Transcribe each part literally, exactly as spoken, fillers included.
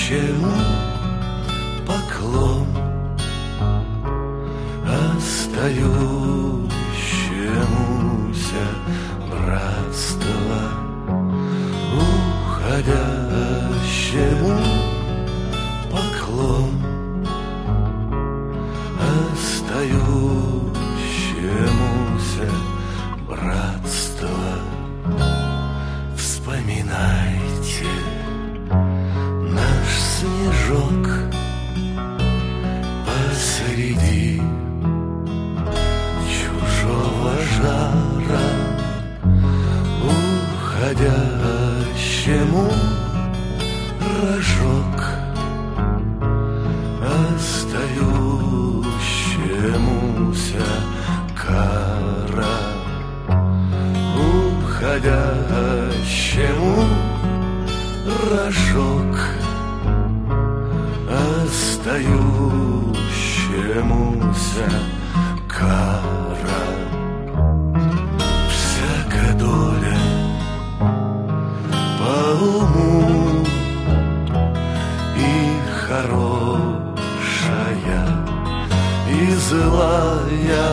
уходящему поклон, остающемуся братство, уходящему поклон, остающемуся братство. Вспоминайте наш снежок посреди чужого жара, уходящему рожок, остающемуся кара, уходящему рожок, остающемуся кара. Всяка доля по уму и хорошая, и злая,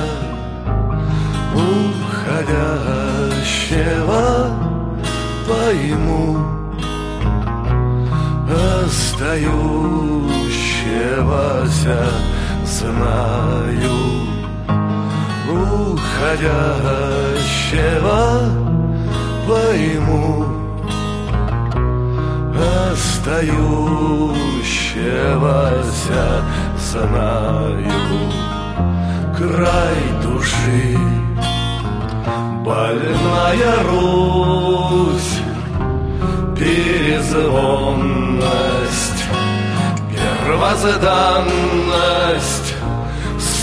уходящего пойму, остающегося знаю, уходящего пойму, остающегося знаю. Край души, больная Русь, перезвонность, первозданность, с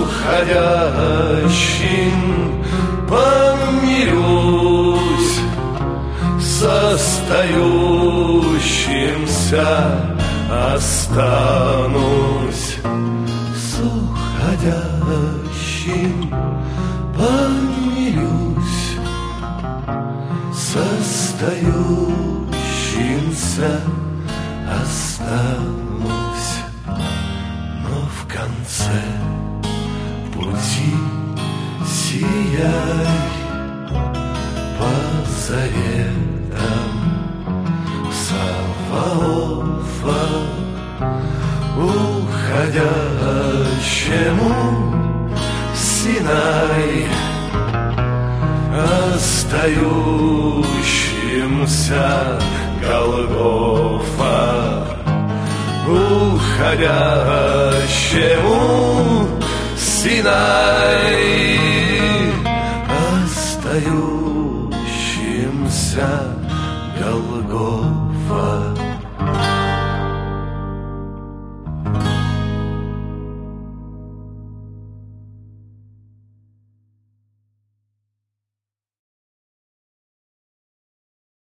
уходящим помирюсь, с остающимся останусь, с уходящим помирюсь, с остающимся останусь. Но в конце пути сияй по заветам Саваофа, уходящему Синай, остающимся Голгофа, уходящему Синай, остающимся Голгофа.